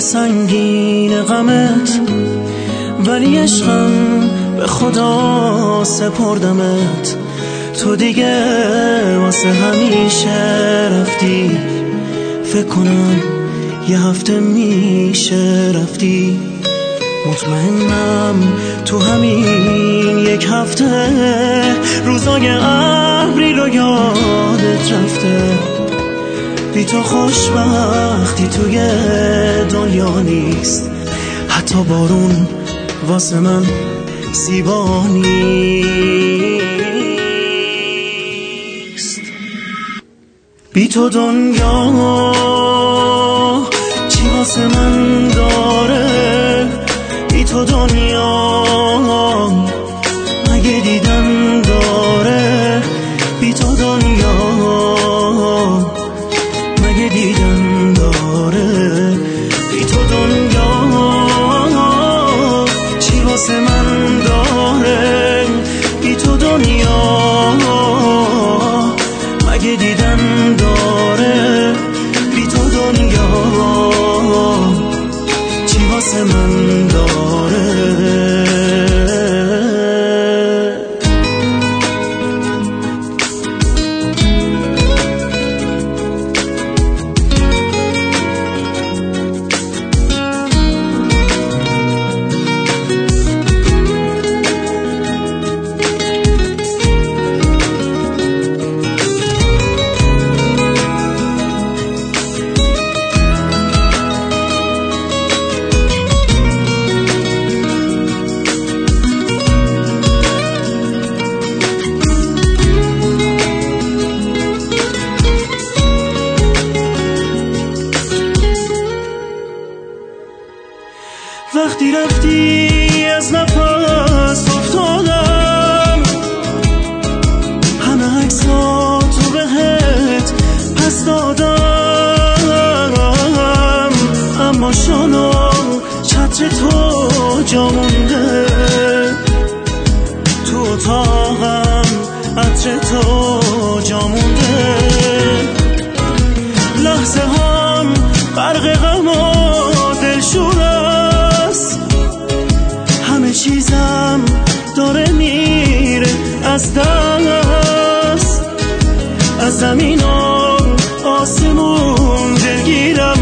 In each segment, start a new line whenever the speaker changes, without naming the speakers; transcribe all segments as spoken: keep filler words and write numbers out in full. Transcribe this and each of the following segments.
سنگین غمت، ولی عشقم به خدا سپردمت. تو دیگه واسه همیشه رفتی، فکر کنم یه هفته میشه رفتی. مطمئنم تو همین یک هفته روزای ابری رو یادت رفته. بی تو خوشبختی توی دنیا نیست، حتی بارون واسه من زیبا نیست. بی تو دنیا چی واسه من داره؟ بی تو دنیا مگه دیدن داره؟ بی تو دنیا مگه دیدن داره؟ بی تو دنیا چی واسه من داره؟ بی تو دنیا مگه دیدن داره؟ بی تو دنیا چی واسه من داره؟ وقتی رفتی از نفس افتادم، همه عکساتو بهت پس دادم، اما شانو چتر تو جا مونده. تو اتاقم عطر تو جا مونده. لحظه هم غرق غم و دلشوره، همه چیزم داره میره از دست. از زمین و آسمون دلگیرم،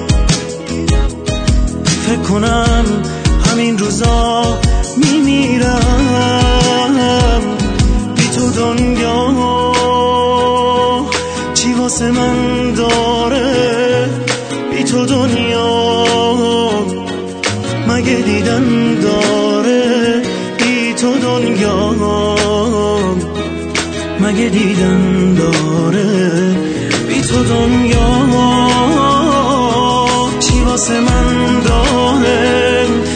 فکر کنم همین روزا میمیرم. بی تو دنیا چی واسه من داره؟ بی تو دنیا مگه دیدن داره؟ بی تو دنیا مگه دیدن داره؟ بی تو دنیا چی واسه من داره؟